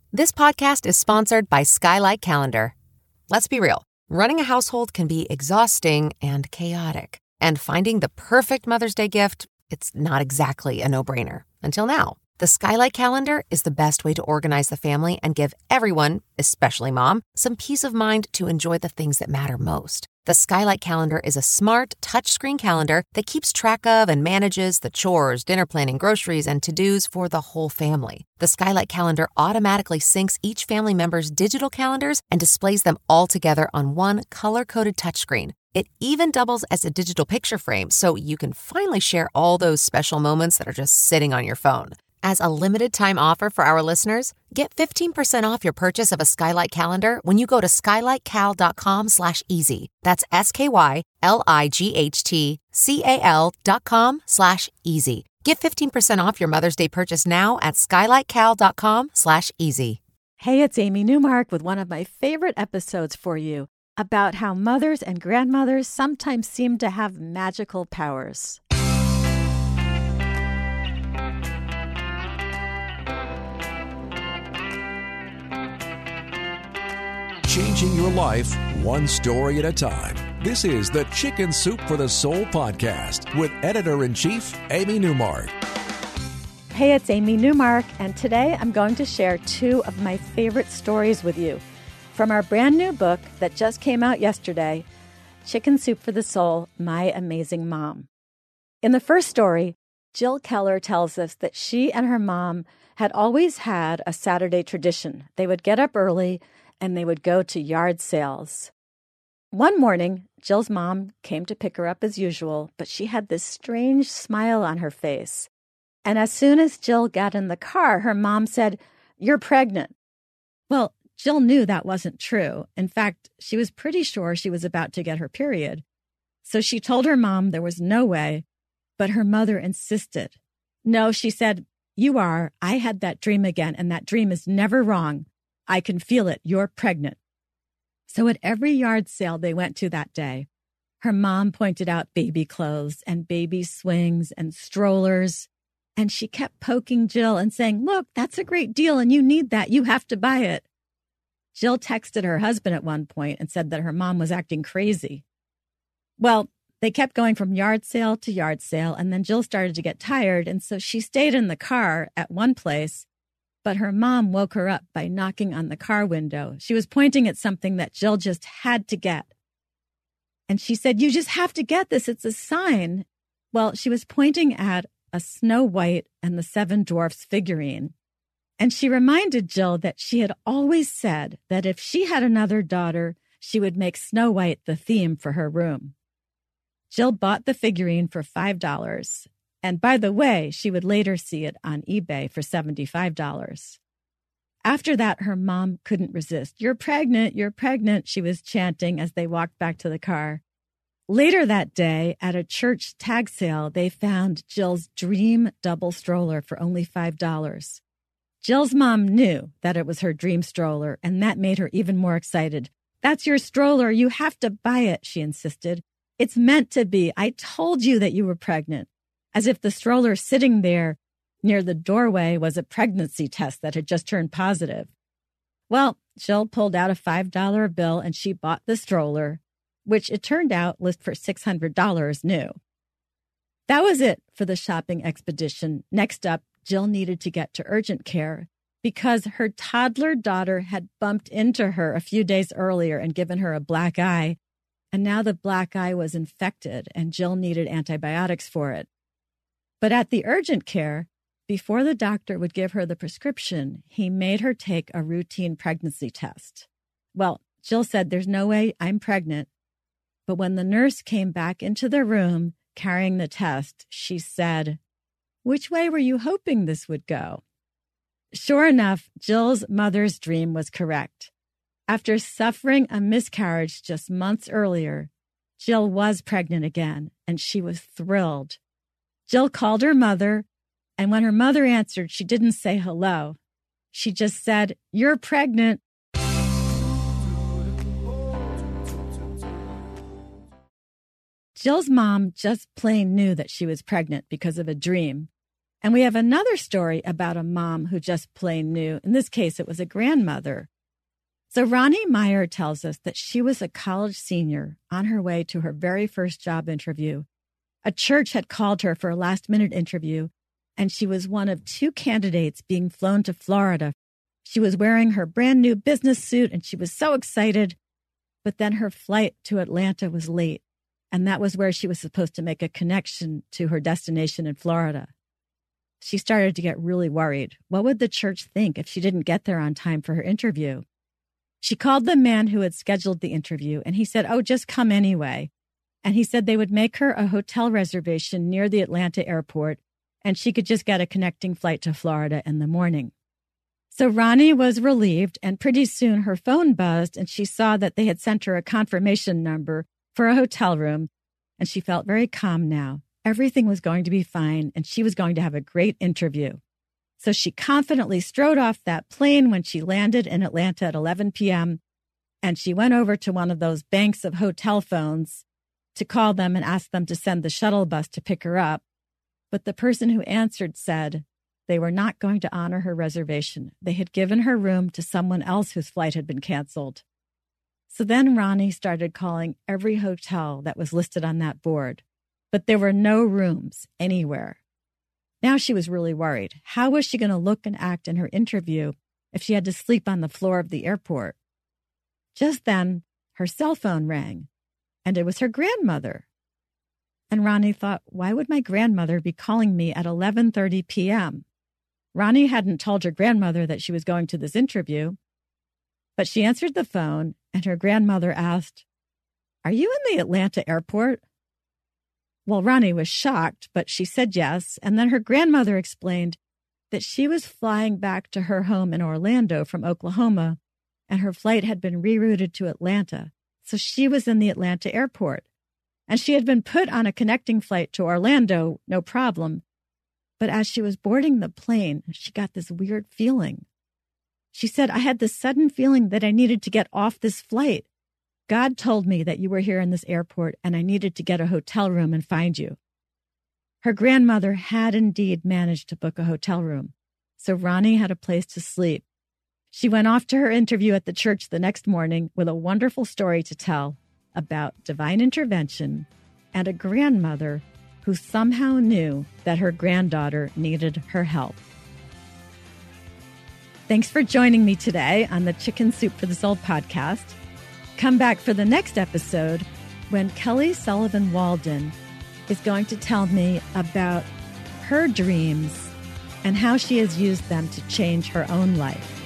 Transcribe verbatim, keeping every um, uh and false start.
This podcast is sponsored by Skylight Calendar. Let's be real. Running a household can be exhausting and chaotic. And finding the perfect Mother's Day gift, it's not exactly a no-brainer. Until now. The Skylight Calendar is the best way to organize the family and give everyone, especially mom, some peace of mind to enjoy the things that matter most. The Skylight Calendar is a smart, touchscreen calendar that keeps track of and manages the chores, dinner planning, groceries, and to-dos for the whole family. The Skylight Calendar automatically syncs each family member's digital calendars and displays them all together on one color-coded touchscreen. It even doubles as a digital picture frame, so you can finally share all those special moments that are just sitting on your phone. As a limited-time offer for our listeners, get fifteen percent off your purchase of a Skylight Calendar when you go to skylightcal.com slash easy. That's S-K-Y-L-I-G-H-T-C-A-L dot com slash easy. Get fifteen percent off your Mother's Day purchase now at skylightcal.com slash easy. Hey, it's Amy Newmark with one of my favorite episodes for you about how mothers and grandmothers sometimes seem to have magical powers. Changing your life one story at a time. This is the Chicken Soup for the Soul podcast with editor-in-chief Amy Newmark. Hey, it's Amy Newmark, and today I'm going to share two of my favorite stories with you from our brand new book that just came out yesterday, Chicken Soup for the Soul, My Amazing Mom. In the first story, Jill Keller tells us that she and her mom had always had a Saturday tradition. They would get up early and they would go to yard sales. One morning, Jill's mom came to pick her up as usual, but she had this strange smile on her face. And as soon as Jill got in the car, her mom said, "You're pregnant." Well, Jill knew that wasn't true. In fact, she was pretty sure she was about to get her period. So she told her mom there was no way, but her mother insisted. "No," she said, "you are. I had that dream again, and that dream is never wrong. I can feel it. You're pregnant." So at every yard sale they went to that day, her mom pointed out baby clothes and baby swings and strollers. And she kept poking Jill and saying, "Look, that's a great deal and you need that. You have to buy it." Jill texted her husband at one point and said that her mom was acting crazy. Well, they kept going from yard sale to yard sale, and then Jill started to get tired, and so she stayed in the car at one place. But her mom woke her up by knocking on the car window. She was pointing at something that Jill just had to get. And she said, "You just have to get this. It's a sign." Well, she was pointing at a Snow White and the Seven Dwarfs figurine. And she reminded Jill that she had always said that if she had another daughter, she would make Snow White the theme for her room. Jill bought the figurine for five dollars. And by the way, she would later see it on eBay for seventy-five dollars. After that, her mom couldn't resist. "You're pregnant, you're pregnant," she was chanting as they walked back to the car. Later that day, at a church tag sale, they found Jill's dream double stroller for only five dollars. Jill's mom knew that it was her dream stroller, and that made her even more excited. "That's your stroller. You have to buy it," she insisted. "It's meant to be. I told you that you were pregnant." As if the stroller sitting there near the doorway was a pregnancy test that had just turned positive. Well, Jill pulled out a five dollar bill and she bought the stroller, which it turned out listed for six hundred dollars new. That was it for the shopping expedition. Next up, Jill needed to get to urgent care because her toddler daughter had bumped into her a few days earlier and given her a black eye. And now the black eye was infected and Jill needed antibiotics for it. But at the urgent care, before the doctor would give her the prescription, he made her take a routine pregnancy test. Well, Jill said, "There's no way I'm pregnant." But when the nurse came back into the room carrying the test, she said, "Which way were you hoping this would go?" Sure enough, Jill's mother's dream was correct. After suffering a miscarriage just months earlier, Jill was pregnant again, and she was thrilled. Jill called her mother, and when her mother answered, she didn't say hello. She just said, "You're pregnant." Jill's mom just plain knew that she was pregnant because of a dream. And we have another story about a mom who just plain knew. In this case, it was a grandmother. So Ronnie Meyer tells us that she was a college senior on her way to her very first job interview. A church had called her for a last-minute interview, and she was one of two candidates being flown to Florida. She was wearing her brand new business suit, and she was so excited. But then her flight to Atlanta was late, and that was where she was supposed to make a connection to her destination in Florida. She started to get really worried. What would the church think if she didn't get there on time for her interview? She called the man who had scheduled the interview, and he said, oh, just come anyway. And he said they would make her a hotel reservation near the Atlanta airport, and she could just get a connecting flight to Florida in the morning. So Ronnie was relieved, and pretty soon her phone buzzed, and she saw that they had sent her a confirmation number for a hotel room, and she felt very calm now. Everything was going to be fine, and she was going to have a great interview. So she confidently strode off that plane when she landed in Atlanta at eleven p.m., and she went over to one of those banks of hotel phones to call them and ask them to send the shuttle bus to pick her up. But the person who answered said they were not going to honor her reservation. They had given her room to someone else whose flight had been canceled. So then Ronnie started calling every hotel that was listed on that board, but there were no rooms anywhere. Now she was really worried. How was she going to look and act in her interview if she had to sleep on the floor of the airport? Just then, her cell phone rang, and it was her grandmother. And Ronnie thought, why would my grandmother be calling me at eleven thirty p.m.? Ronnie hadn't told her grandmother that she was going to this interview, but she answered the phone, and her grandmother asked, are you in the Atlanta airport? Well, Ronnie was shocked, but she said yes, and then her grandmother explained that she was flying back to her home in Orlando from Oklahoma, and her flight had been rerouted to Atlanta, so she was in the Atlanta airport. And she had been put on a connecting flight to Orlando, no problem. But as she was boarding the plane, she got this weird feeling. She said, I had this sudden feeling that I needed to get off this flight. God told me that you were here in this airport, and I needed to get a hotel room and find you. Her grandmother had indeed managed to book a hotel room, so Ronnie had a place to sleep. She went off to her interview at the church the next morning with a wonderful story to tell about divine intervention and a grandmother who somehow knew that her granddaughter needed her help. Thanks for joining me today on the Chicken Soup for the Soul podcast. Come back for the next episode when Kelly Sullivan Walden is going to tell me about her dreams and how she has used them to change her own life.